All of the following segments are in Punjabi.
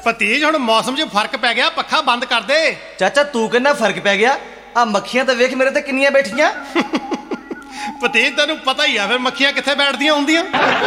ਭਤੀਜ ਹੁਣ ਮੌਸਮ 'ਚ ਫਰਕ ਪੈ ਗਿਆ, ਪੱਖਾ ਬੰਦ ਕਰ ਦੇ। ਚਾਚਾ ਤੂੰ ਕਹਿੰਦਾ ਫਰਕ ਪੈ ਗਿਆ, ਆ ਮੱਖੀਆਂ ਤਾਂ ਵੇਖ ਮੇਰੇ ਤੇ ਕਿੰਨੀਆਂ ਬੈਠੀਆਂ। ਭਤੀਜ ਤੈਨੂੰ ਪਤਾ ਹੀ ਆ ਫਿਰ ਮੱਖੀਆਂ ਕਿੱਥੇ ਬੈਠਦੀਆਂ ਹੁੰਦੀਆਂ।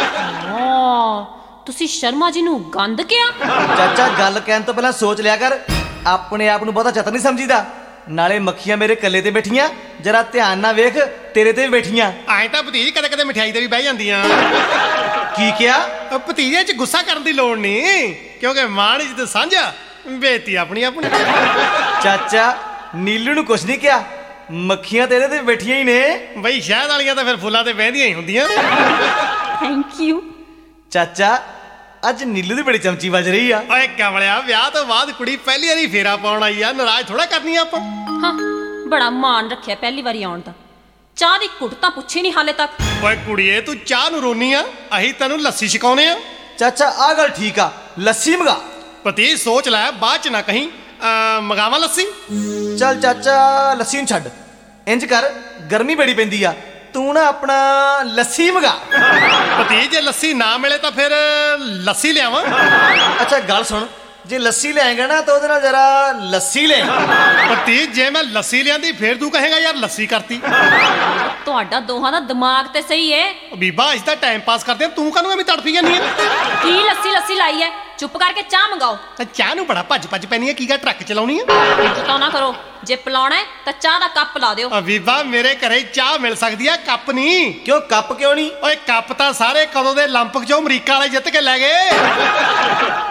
ਤੁਸੀਂ ਸ਼ਰਮਾ ਜੀ ਨੂੰ ਗੰਦ ਕਿਹਾ? ਚਾਚਾ ਗੱਲ ਕਹਿਣ ਤੋਂ ਪਹਿਲਾਂ ਸੋਚ ਲਿਆ ਕਰ, ਆਪਣੇ ਆਪ ਨੂੰ ਬਹੁਤਾ ਚਤਰ ਨਹੀਂ ਸਮਝੀਦਾ। ਨਾਲੇ ਮੱਖੀਆਂ ਮੇਰੇ ਕੱਲੇ ਤੇ ਬੈਠੀਆਂ, ਜਰਾ ਧਿਆਨ ਨਾਲ ਵੇਖ ਤੇਰੇ ਤੇ ਵੀ ਬੈਠੀਆਂ। ਐਂ ਤਾਂ ਭਤੀਜ ਕਦੇ ਕਦੇ ਮਠਿਆਈ ਤੇ ਵੀ ਬਹਿ ਜਾਂਦੀਆਂ। ਕੀ ਕਿਹਾ? ਭਤੀਜੇ 'ਚ ਗੁੱਸਾ ਕਰਨ ਦੀ ਲੋੜ ਨਹੀਂ, ਕਿਉਂਕਿ ਮਾਣ ਜੀ ਤੇ ਸਾਂਝਾ ਬੇਤੀ ਆਪਣੀ ਆਪਣੀ। ਚਾਚਾ ਨੀਲੂ ਨੂੰ ਕੁਛ ਨਹੀਂ ਕਿਹਾ, ਮੱਖੀਆਂ ਤੇ ਇਹਦੇ ਤੇ ਬੈਠੀਆਂ ਹੀ ਨੇ। ਬਈ ਸ਼ਹਿਦ ਵਾਲੀਆਂ ਤਾਂ ਫਿਰ ਫੁੱਲਾਂ ਤੇ ਬਹਿੰਦੀਆਂ ਹੀ ਹੁੰਦੀਆਂ। Thank you. ਚਾਚਾ ਅੱਜ ਨੀਲੂ ਦੀ ਬੜੀ ਚਮਚੀ ਵੱਜ ਰਹੀ ਆ। ਓਏ ਕਮਲਿਆ, ਵਿਆਹ ਤੋਂ ਬਾਅਦ ਕੁੜੀ ਪਹਿਲੀ ਵਾਰੀ ਫੇਰਾ ਪਾਉਣ ਆਈ ਆ, ਨਾਰਾਜ਼ ਥੋੜਾ ਕਰਨੀ ਆ ਆਪਾਂ। ਹਾਂ ਬੜਾ ਮਾਣ ਰੱਖਿਆ ਪਹਿਲੀ ਵਾਰੀ ਆਉਣ ਦਾ। ਚਾਹ ਦੀ ਘੁੱਟ ਤਾਂ ਪੁੱਛੀ ਨਹੀਂ ਹਾਲੇ ਤੱਕ। ਓਏ ਕੁੜੀਏ ਤੂੰ ਚਾਹ ਨੂੰ ਰੋਨੀ ਆ, ਅਸੀਂ ਤੈਨੂੰ ਲੱਸੀ ਛਕਾਉਨੇ ਆ। ਚਾਚਾ ਆਹ ਗੱਲ ਠੀਕ ਆ, ਲੱਸੀ ਮੰਗਾ। ਭਤੀਜ ਸੋਚ ਲੈ, ਬਾਅਦ 'ਚ ਨਾ ਕਹੀਂ ਮੰਗਾਵਾਂ ਲੱਸੀ। ਚੱਲ ਚਾਚਾ ਲੱਸੀ ਨੂੰ ਛੱਡ, ਇੰਜ ਕਰ ਗਰਮੀ ਬੜੀ ਪੈਂਦੀ ਆ, ਤੂੰ ਨਾ ਆਪਣਾ ਲੱਸੀ ਮੰਗਾ। ਭਤੀਜ ਜੇ ਲੱਸੀ ਨਾ ਮਿਲੇ ਤਾਂ ਫਿਰ ਲੱਸੀ ਲਿਆਵਾਂ। ਅੱਛਾ ਗੱਲ ਸੁਣ, ਜੇ ਲੱਸੀ ਲੈਂਗਾ ਨਾ ਤਾਂ ਉਹਦੇ ਨਾਲ ਜਰਾ ਲੱਸੀ ਲੈ। ਭਤੀਜ ਜੇ ਮੈਂ ਲੱਸੀ ਲਿਆਂਦੀ ਫਿਰ ਤੂੰ ਕਹੇਗਾ ਯਾਰ ਲੱਸੀ ਕਰਤੀ। ਤੁਹਾਡਾ ਦੋਹਾਂ ਦਾ ਦਿਮਾਗ ਤੇ ਸਹੀ ਏ। ਬੀਬਾ ਅਸੀਂ ਤਾਂ ਟਾਈਮ ਪਾਸ ਕਰਦੇ ਆ, ਤੂੰ ਕਾਹਨੂੰ ਐਵੇਂ ਤੜਫੀ ਜਾਂਦੀ ਆ? ਕੀ ਲੱਸੀ ਲਾਈ ਐ? ਚੁੱਪ ਕਰਕੇ ਚਾਹ ਮੰਗਾਓ। ਚਾਹ ਨੂੰ ਬੜਾ ਭੱਜ ਪੈਣੀ ਆ, ਕੀ ਗਾ ਟਰੱਕ ਚਲਾਉਣੀ ਆ? ਤਾਂ ਨਾ ਕਰੋ, ਜੇ ਪਿਲਾਉਣਾ ਤਾਂ ਚਾਹ ਦਾ ਕੱਪ ਲਾ ਦਿਓ। ਬੀਬਾ ਮੇਰੇ ਘਰੇ ਚਾਹ ਮਿਲ ਸਕਦੀ ਆ, ਕੱਪ ਨਹੀਂ। ਕਿਉਂ ਕੱਪ ਕਿਉਂ ਨਹੀਂ? ਓਏ ਕੱਪ ਤਾਂ ਸਾਰੇ ਕਦੋਂ ਦੇ 올림픽 'ਚੋਂ ਅਮਰੀਕਾ ਵਾਲੇ ਜਿੱਤ ਕੇ ਲੈ ਗਏ।